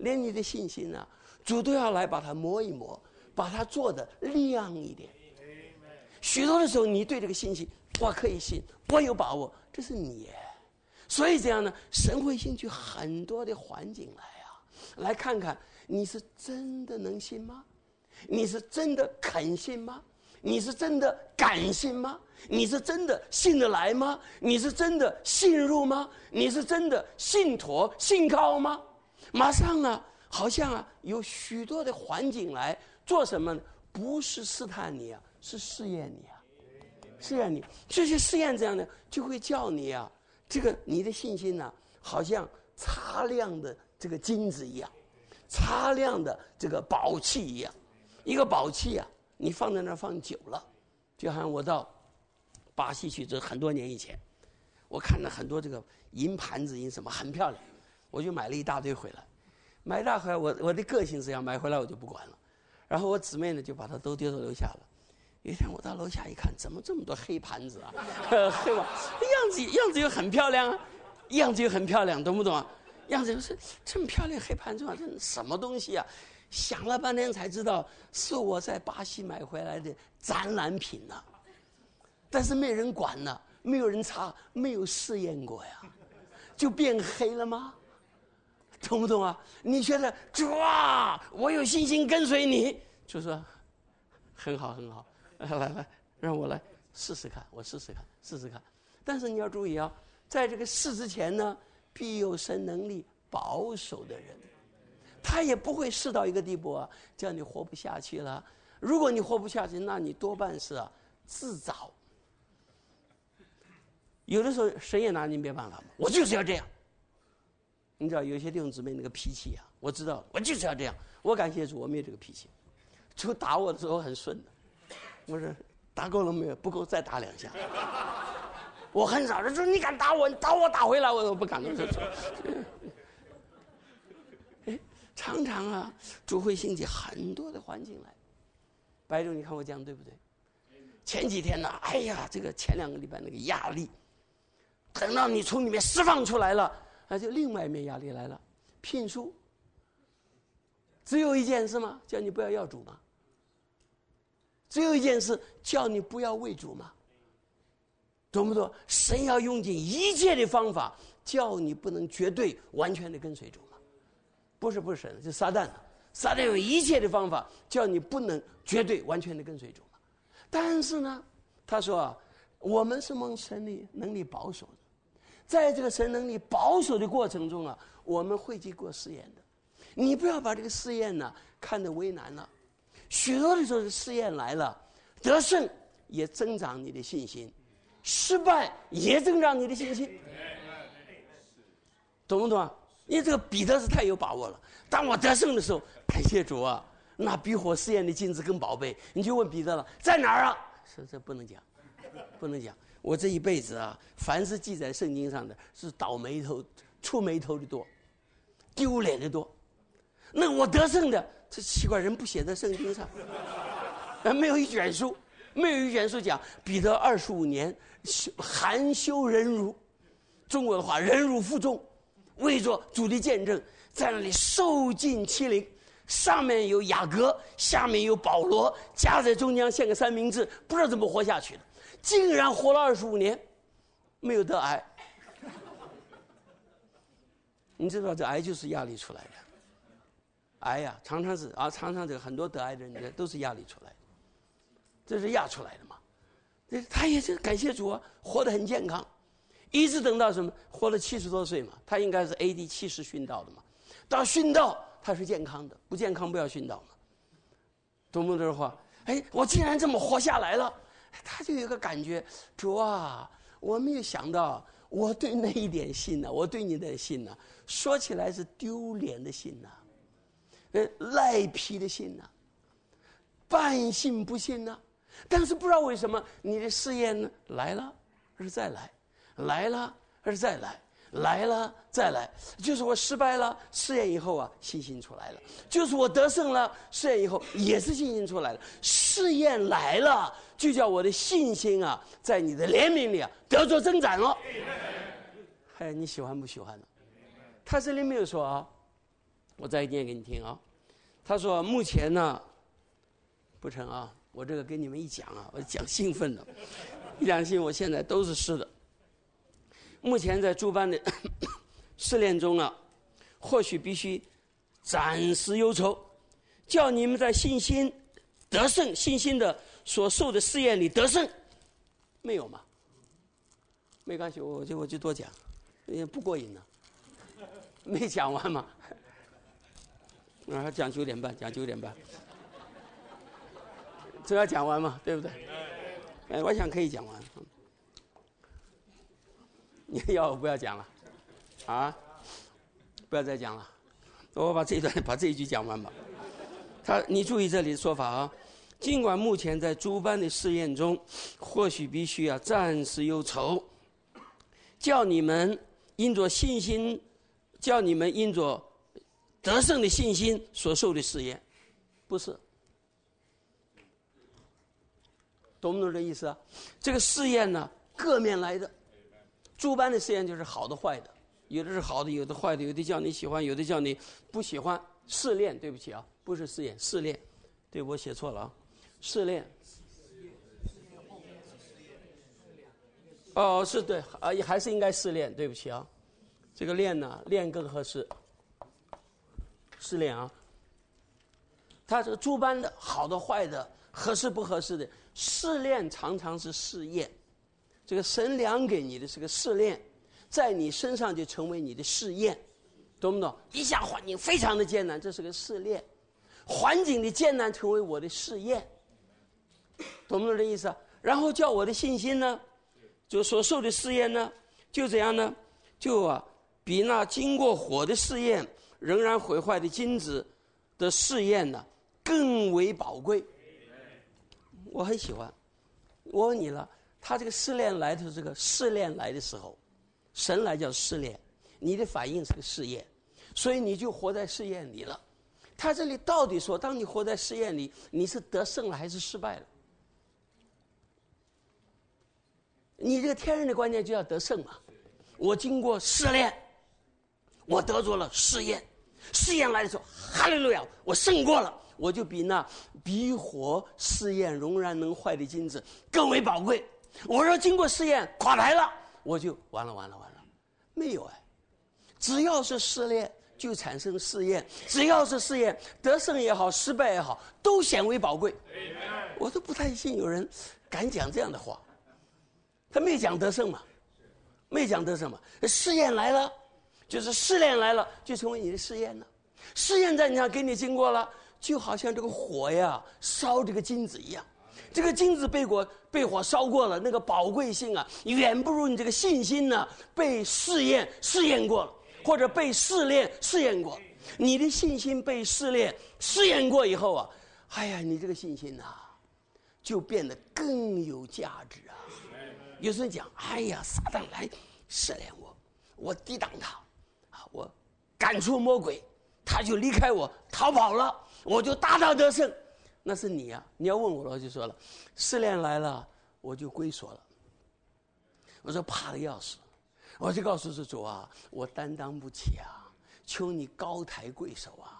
主都要来把它磨一磨，把它做得亮一点。许多的时候，你对这个信心，我可以信，我有把握，这是你耶。所以这样呢，神会兴起很多的环境来啊，来看看你是真的能信吗？你是真的肯信吗？你是真的敢信吗？你是真的信得来吗？你是真的信入吗？你是真的信托信靠吗？马上啊，好像啊，有许多的环境来做什么呢？不是试探你啊，是试验你啊，试验你。这些试验这样的就会叫你啊，这个你的信心呢，好像擦亮的这个金子一样，擦亮的这个宝器一样。一个宝器啊，你放在那儿放久了，就好像我到巴西去，这很多年以前，我看了很多这个银盘子、银什么很漂亮，我就买了一大堆回来。买一大回来，我的个性是要买回来我就不管了。然后我姊妹呢就把它都丢到楼下了。有一天我到楼下一看，怎么这么多黑盘子啊？黑吧，样子又很漂亮啊，样子又很漂亮，懂不懂啊？样子就是这么漂亮黑盘子啊，这什么东西啊？想了半天才知道是我在巴西买回来的展览品呢、但是没人管呢，没有人查，没有试验过呀，就变黑了吗？懂不懂啊？你觉得主啊，我有信心跟随你，就说很好很好，来，让我来试试看，我试试看。但是你要注意啊，在这个试之前呢，必有神能力保守的人。他也不会试到一个地步啊，叫你活不下去了。如果你活不下去，那你多半是啊自找。有的时候神也拿你没办法嘛，我就是要这样。你知道有些弟兄姊妹那个脾气啊，我知道，我就是要这样。我感谢主，我没有这个脾气。主打我的时候很顺的，我说打够了没有？不够再打2下。我很少的说你敢打我，你打我打回来，我不敢的。常常啊，主会兴起很多的环境来。白总，你看我讲对不对？前几天呢，哎呀，这个前2个礼拜那个压力，等到你从里面释放出来了，那就另外一面压力来了。聘书，只有一件事吗？叫你不要主吗？只有一件事，叫你不要为主吗？懂不懂？神要用尽一切的方法，叫你不能绝对完全的跟随主。不是神，是撒旦。撒旦用一切的方法，叫你不能绝对完全的跟随主。但是呢，他说啊，我们是蒙神的能力保守的，在这个神能力保守的过程中啊，我们会经过试验的。你不要把这个试验呢看得为难了。许多的时候试验来了，得胜也增长你的信心，失败也增长你的信心，懂不懂啊？因为这个彼得是太有把握了。当我得胜的时候，感谢主啊，那比火试验的金子更宝贝。你就问彼得了，在哪儿啊？这不能讲，不能讲。我这一辈子啊，凡是记载圣经上的，是倒霉头、出霉头的多，丢脸的多。那我得胜的，这奇怪，人不写在圣经上，没有一卷书讲彼得25年含羞忍辱，中国的话，忍辱负重。为着主的见证，在那里受尽欺凌， 上面有雅各，下面有保罗，夹在中间像个三明治，不知道怎么活下去的，竟然活了25年，没有得癌。你知道这癌就是压力出来的，癌呀，常常这个很多得癌的人都是压力出来的，这是压出来的嘛。他也是感谢主啊，活得很健康，一直等到什么，活了70多岁嘛，他应该是 AD 70殉道的嘛，到殉道他是健康的，不健康不要殉道嘛，懂不懂这话？哎，我竟然这么活下来了，他就有个感觉，主啊，我没有想到我对那一点信呢，我对你的信呢，说起来是丢脸的信呢，赖皮的信呢，半信不信呢。但是不知道为什么你的试验呢来了，而再来，来了而再来，来了再来，就是我失败了，试验以后啊，信心出来了；就是我得胜了，试验以后也是信心出来了。试验来了，就叫我的信心啊，在你的怜悯里啊得着增长了。哎，你喜欢不喜欢呢？他这里没有说啊，我再念给你听啊。他说目前呢，不成啊。我这个跟你们一讲啊，我讲兴奋的，一讲兴奋，我现在都是湿的。目前在诸般的试炼中啊，或许必须暂时忧愁，叫你们在信心得胜、信心的所受的试验里得胜。没有嘛？没关系，我就多讲，也不过瘾呢。没讲完嘛？讲9点半，讲9点半。这要讲完嘛，对不对？哎，我想可以讲完。你要我不要讲了？啊？不要再讲了。我把这一句讲完吧。你注意这里的说法啊。尽管目前在诸般的试验中，或许必须要暂时忧愁，叫你们因着信心，叫你们因着得胜的信心所受的试验，不是。懂不懂这意思啊？这个试验呢，各面来的，诸般的试验就是好的坏的，有的是好的，有的坏的，有的叫你喜欢，有的叫你不喜欢。试炼，对不起啊，不是试验，试炼，对，我写错了啊，试炼。哦，是对啊，还是应该试炼，对不起啊，这个炼呢，炼更合适，试炼啊。它这个诸般的好的坏的，合适不合适的。试炼常常是试验，这个神量给你的是个试炼，在你身上就成为你的试验，懂不懂？一下环境非常的艰难，这是个试炼，环境的艰难成为我的试验，懂不懂这意思啊？然后叫我的信心呢，就所受的试验呢，就怎样呢？就比那经过火的试验仍然毁坏的金子的试验呢，更为宝贵。我很喜欢。我问你了，他这个试炼来的这个试炼来的时候，神来叫试炼，你的反应是个试验，所以你就活在试验里了。他这里到底说，当你活在试验里，你是得胜了还是失败了？你这个天然的观念就要得胜嘛。我经过试炼，我得着了试验，试验来的时候，哈利路亚，我胜过了。我就比那比火试验仍然能坏的金子更为宝贵。我说经过试验垮台了，我就完了。没有哎，只要是试炼就产生试验，只要是试验，得胜也好，失败也好，都显为宝贵。我都不太信有人敢讲这样的话。他没讲得胜嘛，没讲得胜嘛。试验来了，就是试炼来了，就成为你的试验了。试验在你上给你经过了。就好像这个火呀烧这个金子一样，这个金子被火烧过了，那个宝贵性啊，远不如你这个信心呢被试验过了，或者被试验过。你的信心被试验过以后啊，哎呀，你这个信心啊就变得更有价值啊。有时候讲，哎呀，撒旦来试炼我，我抵挡他啊，我赶出魔鬼，他就离开我逃跑了，我就大大得胜。那是你啊，你要问我了，我就说了，试炼来了我就龟缩了，我说怕的要死，我就告诉主啊，我担当不起啊，求你高抬贵手啊，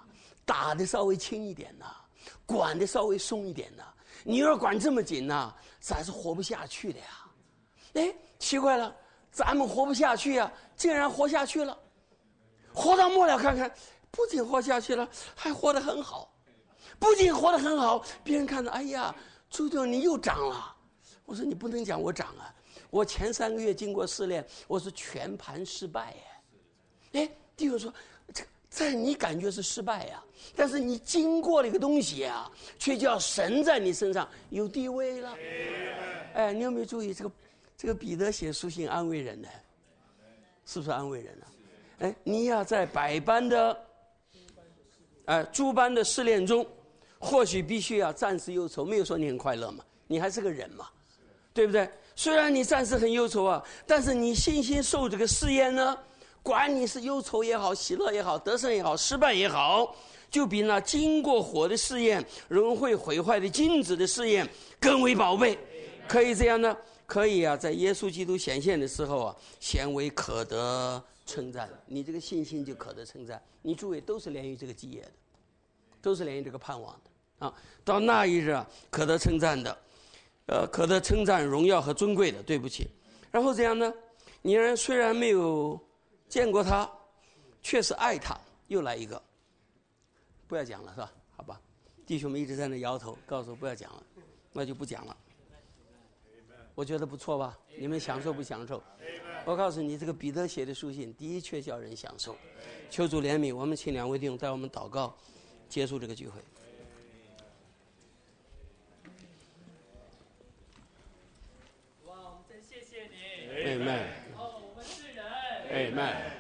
打的稍微轻一点呐，管的稍微松一点呐。你要管这么紧呐，咱是活不下去的呀。哎，奇怪了，咱们活不下去呀，竟然活下去了。活到末了看看，不仅活下去了，还活得很好。不仅活得很好，别人看到，哎呀，朱弟兄你又长了。我说你不能讲我长啊，我前3个月经过试炼，我是全盘失败耶。哎，弟兄说，在你感觉是失败呀，但是你经过了一个东西啊，却叫神在你身上有地位了。哎，你有没有注意这个彼得写书信安慰人呢？是不是安慰人呢？哎，你呀在百般的诸般的试炼中，或许必须要暂时忧愁，没有说你很快乐嘛，你还是个人嘛，对不对？虽然你暂时很忧愁啊，但是你信心受这个试验呢，管你是忧愁也好，喜乐也好，得胜也好，失败也好，就比那经过火的试验、仍会毁坏的金子的试验更为宝贝。可以这样呢？可以啊，在耶稣基督显现的时候啊，显为可得称赞。你这个信心就可得称赞。你诸位都是连于这个基业的，都是连于这个盼望的啊。到那一日啊，可得称赞的，可得称赞、荣耀和尊贵的。对不起，然后这样呢？你虽然没有见过他，确实爱他。又来一个，不要讲了是吧？好吧，弟兄们一直在那摇头，告诉我不要讲了，那就不讲了。我觉得不错吧？你们享受不享受？我告诉你，这个彼得写的书信的确叫人享受。求主怜悯，我们请2位弟兄带我们祷告，结束这个聚会。 哇，我们真谢谢你。 Amen。 哦，我们是人。 Amen。